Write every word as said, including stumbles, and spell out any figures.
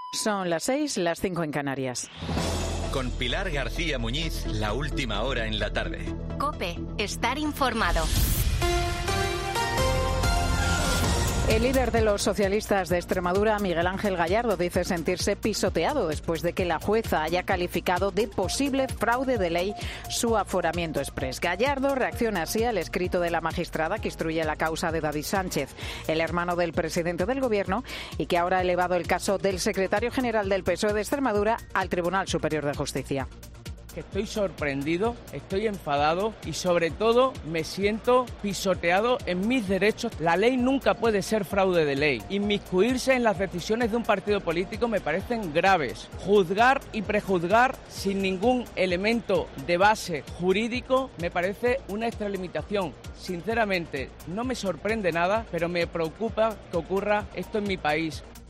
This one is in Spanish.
Son las seis, las cinco en Canarias. Con Pilar García Muñiz, la última hora en la tarde. COPE, estar informado. El líder de los socialistas de Extremadura, Miguel Ángel Gallardo, dice sentirse pisoteado después de que la jueza haya calificado de posible fraude de ley su aforamiento exprés. Gallardo reacciona así al escrito de la magistrada que instruye la causa de David Sánchez, el hermano del presidente del Gobierno, y que ahora ha elevado el caso del secretario general del P S O E de Extremadura al Tribunal Superior de Justicia. Estoy sorprendido, estoy enfadado y sobre todo me siento pisoteado en mis derechos. La ley nunca puede ser fraude de ley. Inmiscuirse en las decisiones de un partido político me parecen graves. Juzgar y prejuzgar sin ningún elemento de base jurídico me parece una extralimitación. Sinceramente, no me sorprende nada, pero me preocupa que ocurra esto en mi país.